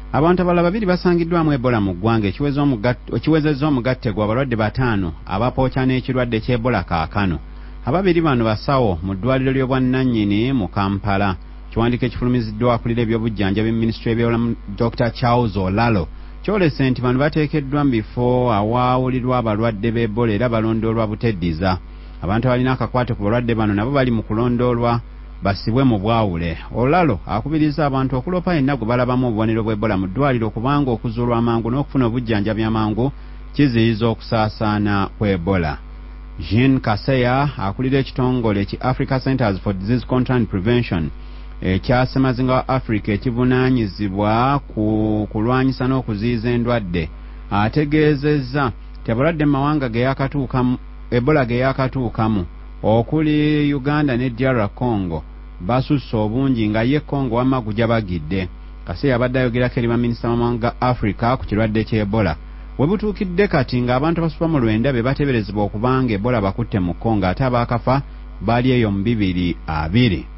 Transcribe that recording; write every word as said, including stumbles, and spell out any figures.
Abantu abalala babiri basangiddwamu Ebola mu ggwanga ekiwezezza omugatte gwa abalwadde bataano abapookya n'ekirwadde ky'Ebola kaakano. Ababiri bano basawo mu ddwaliro ly'obwannannyini mu Kampala. Kiwandiiko ekifulumiziddwa akulira ebyobujjanjabi mu minisitule y'ebyobulamu Doctor Charles Olalo kyolese nti bano bateekeddwa mu bifo awaawulirwa abalwadde b'Ebola era balondoolwa buteddiza. Abantu abalina akakwate ku balwadde bano nabo bali mu kulondoolwa basibwe mu bwawule. Olalo akubiriza abantu okulopa yenna gwe balabamu obubonero bw'Ebola mu ddwaliro kubanga okuzuulwa amangu n'okufuna obujjanjabi amangu kiziyiza okusaasaana kw'Ebola. Jean Kaseya akulira ekitongole ki Africa Centers for Disease Control and Prevention ekyasemazinga wa Africa ekivunaanyizibwa ku kulwanyisa n'okuziyiza endwadde ategeezezza nti abalwadde mu mawanga ge yakatuukamu Ebola ge yakatuukamu okuli Uganda ne D R Congo basusse obungi nga ye Congo wamma gujabagidde. Kaseya abadde ayogerako eri baminisita b'amawanga Africa ku kirwadde ky'Ebola. We butuukidde kati ng'abantu abasukka mu lwenda be bateeberezebwa okubanga Ebola bakutte mu Congo ate abaakafa baali eyo mu bibiri abiri.